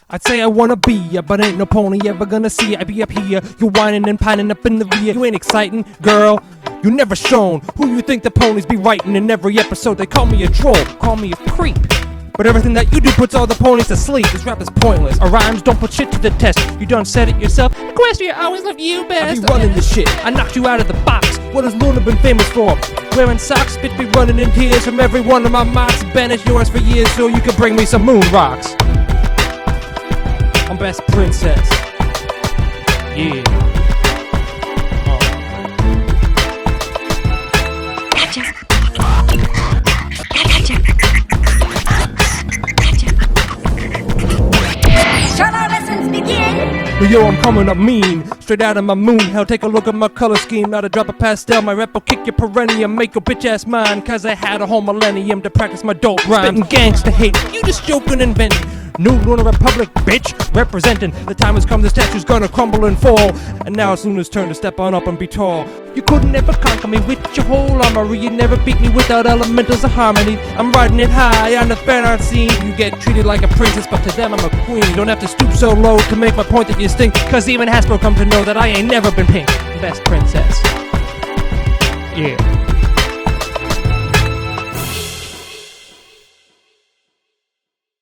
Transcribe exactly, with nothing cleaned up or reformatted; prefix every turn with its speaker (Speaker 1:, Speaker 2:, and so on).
Speaker 1: I'd say I wanna be ya, but ain't no pony ever gonna see ya. I be up here, you whining and pining up in the rear. You ain't exciting, girl, you never shown who you think the ponies be writing in every episode. They call me a troll, call me a creep, but everything that you do puts all the ponies to sleep. This rap is pointless, our rhymes don't put shit to the test. You done said it yourself, Equestria always loved you best. I be running this shit, I knocked you out of the box. What has Luna been famous for? Wearing socks, bitch be running in tears from every one of my mocks. Banished yours for years so you can bring me some moon rocks. I'm best princess. Yeah. Oh.
Speaker 2: Gotcha. Gotcha. Shall our lessons begin?
Speaker 1: But yo, I'm coming up mean, straight out of my moon hell. Take a look at my color scheme, not a drop of pastel. My rep will kick your perennium, make your bitch ass mine. Cause I had a whole millennium to practice my dope rhyme. Spittin' gangsta hate, you just joking and inventing. New Lunar Republic, bitch, representing. The time has come, the statue's gonna crumble and fall. And now it's Luna's turn to step on up and be tall. You couldn't ever conquer me with your whole armory. You never beat me without elementals of harmony. I'm riding it high on the fan art scene. You get treated like a princess, but to them I'm a queen. You don't have to stoop so low to make my point that you stink. Cause even Hasbro come to know that I ain't never been pink. Best princess. Yeah.